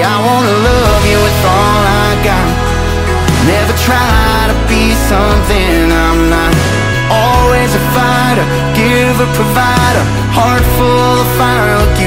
I wanna love you with all I got. Never try to be something I'm not. Always a fighter, giver, provider, heart full of fire.